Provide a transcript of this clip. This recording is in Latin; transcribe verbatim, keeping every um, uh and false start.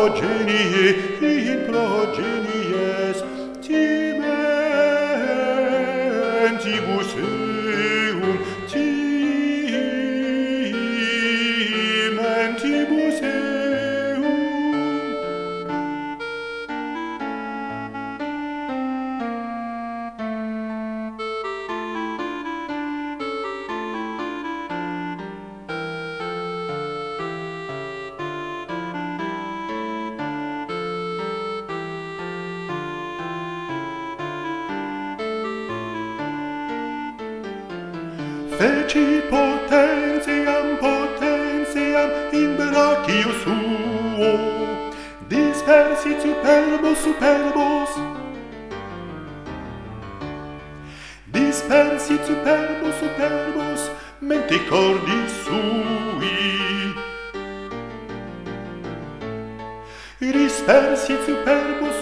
progenie in progenies timentibus eum timentibus eum. Feci potentiam potentiam in brachio suo, dispersit superbos superbos, dispersit superbos superbos mente cordis sui, dispersit superbos